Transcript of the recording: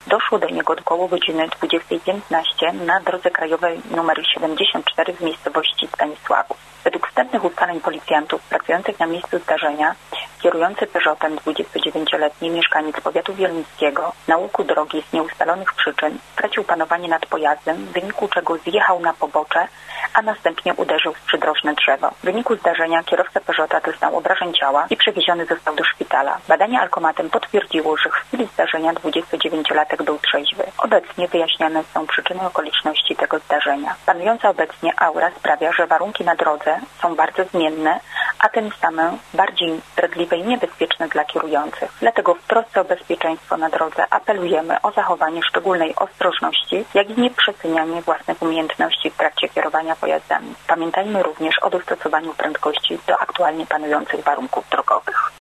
Doszło do niego około godziny 20:15 na drodze krajowej nr 74 w miejscowości Stanisławów. Według wstępnych ustaleń policjantów pracujących na miejscu zdarzenia, kierujący Peugeotem 29-letni mieszkaniec powiatu wieluńskiego na łuku drogi z nieustalonych przyczyn stracił panowanie nad pojazdem, w wyniku czego zjechał na pobocze, a następnie uderzył w przydrożne drzewo. W wyniku zdarzenia kierowca Peugeota doznał obrażeń ciała i przewieziony został do szpitala. Badanie alkomatem potwierdziło, że w chwili zdarzenia 29-latek był trzeźwy. Obecnie wyjaśniane są przyczyny i okoliczności tego zdarzenia. Panująca obecnie aura sprawia, że warunki na drodze są bardzo zmienne, a tym samym bardziej zdradliwe i niebezpieczne dla kierujących. Dlatego w trosce o bezpieczeństwo na drodze apelujemy o zachowanie szczególnej ostrożności, jak i nieprzecenianie własnych umiejętności w trakcie kierowania pojazdami. Pamiętajmy również o dostosowaniu prędkości do aktualnie panujących warunków drogowych.